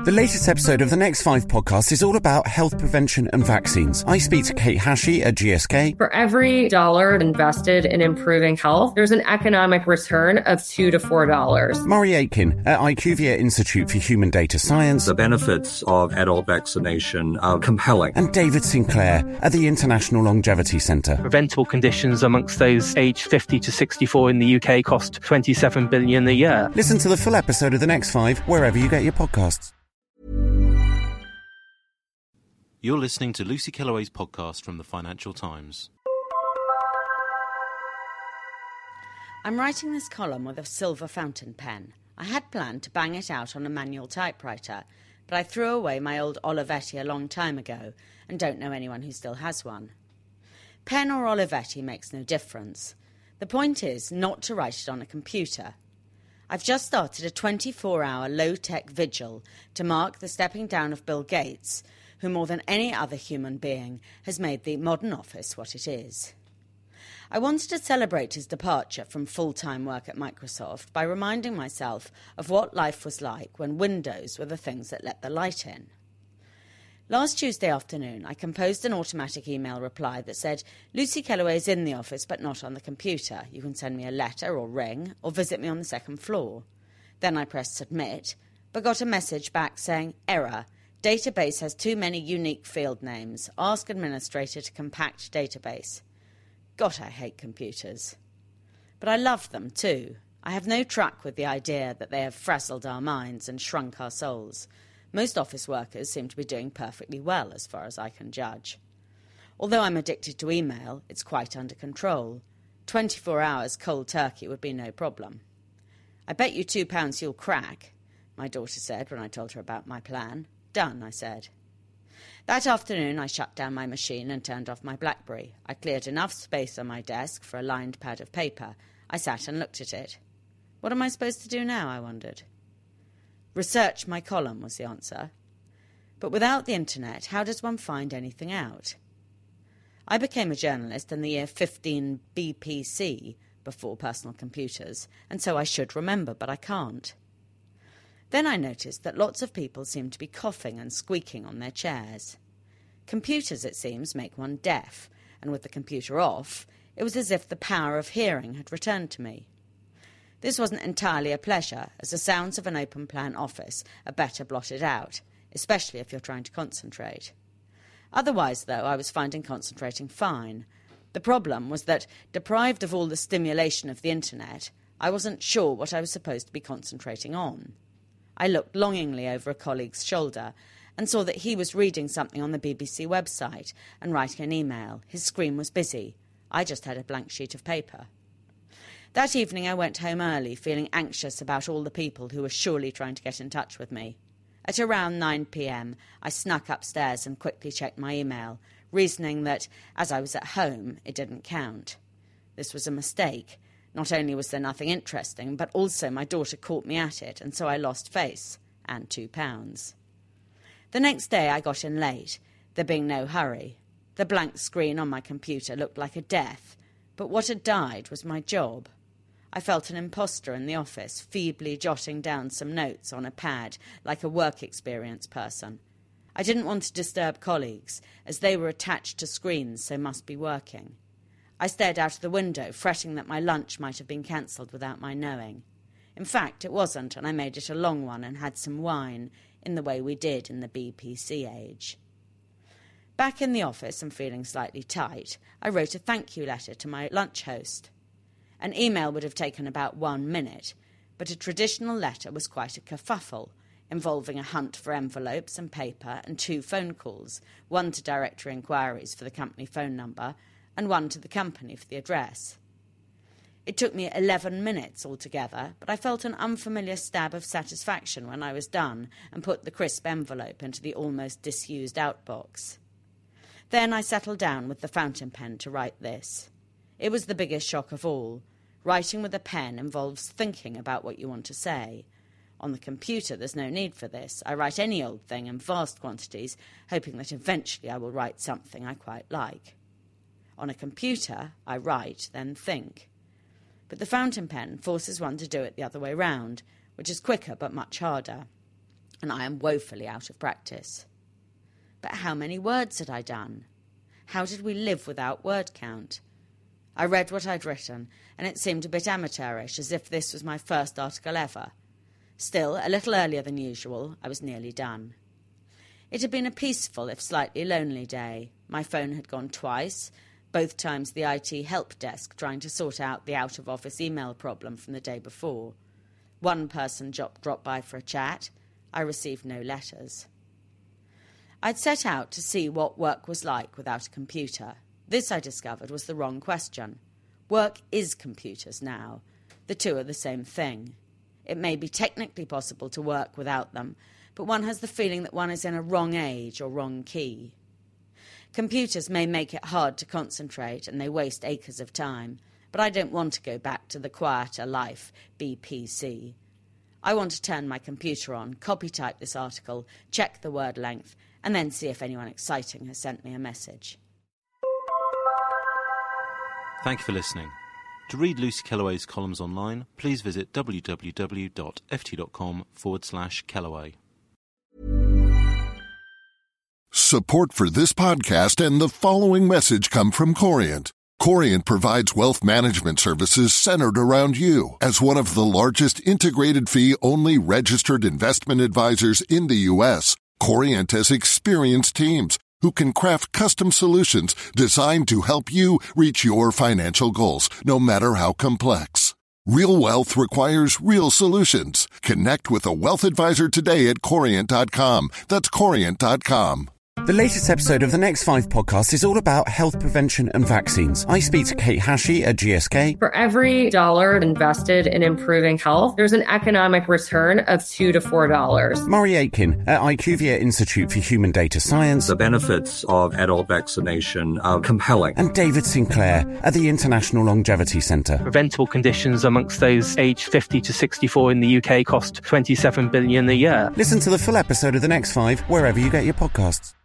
The latest episode of the Next 5 podcast is all about health prevention and vaccines. I speak to Kate Hashey at GSK. For every dollar invested in improving health, there's an economic return of $2 to $4. Murray Aitken at IQVIA Institute for Human Data Science. The benefits of adult vaccination are compelling. And David Sinclair at the International Longevity Centre. Preventable conditions amongst those aged 50 to 64 in the UK cost $27 billion a year. Listen to the full episode of the Next 5 wherever you get your podcasts. You're listening to Lucy Kellaway's podcast from the Financial Times. I'm writing this column with a silver fountain pen. I had planned to bang it out on a manual typewriter, but I threw away my old Olivetti a long time ago and don't know anyone who still has one. Pen or Olivetti makes no difference. The point is not to write it on a computer. I've just started a 24-hour low-tech vigil to mark the stepping down of Bill Gates, who more than any other human being has made the modern office what it is. I wanted to celebrate his departure from full-time work at Microsoft by reminding myself of what life was like when Windows were the things that let the light in. Last Tuesday afternoon, I composed an automatic email reply that said, "Lucy Kellaway is in the office but not on the computer. You can send me a letter or ring or visit me on the second floor." Then I pressed submit, but got a message back saying, "Error. Database has too many unique field names. Ask administrator to compact database." God, I hate computers. But I love them too. I have no truck with the idea that they have frazzled our minds and shrunk our souls. Most office workers seem to be doing perfectly well as far as I can judge. Although I'm addicted to email, it's quite under control. 24 hours cold turkey would be no problem. "I bet you £2 you'll crack," my daughter said when I told her about my plan. "Done," I said. That afternoon I shut down my machine and turned off my BlackBerry. I cleared enough space on my desk for a lined pad of paper. I sat and looked at it. What am I supposed to do now, I wondered. Research my column was the answer. But without the internet, how does one find anything out? I became a journalist in the year 15 BPC, before personal computers, and so I should remember, but I can't. Then I noticed that lots of people seemed to be coughing and squeaking on their chairs. Computers, it seems, make one deaf, and with the computer off, it was as if the power of hearing had returned to me. This wasn't entirely a pleasure, as the sounds of an open-plan office are better blotted out, especially if you're trying to concentrate. Otherwise, though, I was finding concentrating fine. The problem was that, deprived of all the stimulation of the internet, I wasn't sure what I was supposed to be concentrating on. I looked longingly over a colleague's shoulder and saw that he was reading something on the BBC website and writing an email. His screen was busy. I just had a blank sheet of paper. That evening I went home early, feeling anxious about all the people who were surely trying to get in touch with me. At around 9 p.m, I snuck upstairs and quickly checked my email, reasoning that, as I was at home, it didn't count. This was a mistake. Not only was there nothing interesting, but also my daughter caught me at it, and so I lost face, and £2. The next day I got in late, there being no hurry. The blank screen on my computer looked like a death, but what had died was my job. I felt an imposter in the office, feebly jotting down some notes on a pad, like a work experience person. I didn't want to disturb colleagues, as they were attached to screens, so must be working. I stared out of the window, fretting that my lunch might have been cancelled without my knowing. In fact, it wasn't, and I made it a long one and had some wine, in the way we did in the BPC age. Back in the office and feeling slightly tight, I wrote a thank you letter to my lunch host. An email would have taken about 1 minute, but a traditional letter was quite a kerfuffle, involving a hunt for envelopes and paper and 2 phone calls, one to directory inquiries for the company phone number and one to the company for the address. It took me 11 minutes altogether, but I felt an unfamiliar stab of satisfaction when I was done and put the crisp envelope into the almost disused outbox. Then I settled down with the fountain pen to write this. It was the biggest shock of all. Writing with a pen involves thinking about what you want to say. On the computer, there's no need for this. I write any old thing in vast quantities, hoping that eventually I will write something I quite like. On a computer, I write, then think. But the fountain pen forces one to do it the other way round, which is quicker but much harder. and I am woefully out of practice. But how many words had I done? How did we live without word count? I read what I'd written, and it seemed a bit amateurish, as if this was my first article ever. Still, a little earlier than usual, I was nearly done. It had been a peaceful, if slightly lonely day. My phone had gone twice, both times the IT help desk trying to sort out the out-of-office email problem from the day before. One person dropped by for a chat. I received no letters. I'd set out to see what work was like without a computer. This, I discovered, was the wrong question. Work is computers now. The two are the same thing. It may be technically possible to work without them, but one has the feeling that one is in a wrong age or wrong key. Computers may make it hard to concentrate and they waste acres of time, but I don't want to go back to the quieter life, BPC. I want to turn my computer on, copy-type this article, check the word length, and then see if anyone exciting has sent me a message. Thank you for listening. To read Lucy Kellaway's columns online, please visit www.ft.com/Kellaway. Support for this podcast and the following message come from Corient. Corient provides wealth management services centered around you. As one of the largest integrated fee-only registered investment advisors in the U.S., Corient has experienced teams who can craft custom solutions designed to help you reach your financial goals, no matter how complex. Real wealth requires real solutions. Connect with a wealth advisor today at Corient.com. That's Corient.com. The latest episode of the Next 5 podcast is all about health prevention and vaccines. I speak to Kate Hashey at GSK. For every dollar invested in improving health, there's an economic return of $2 to $4. Murray Aitken at IQVIA Institute for Human Data Science. The benefits of adult vaccination are compelling. And David Sinclair at the International Longevity Centre. Preventable conditions amongst those aged 50 to 64 in the UK cost $27 billion a year. Listen to the full episode of the Next 5 wherever you get your podcasts.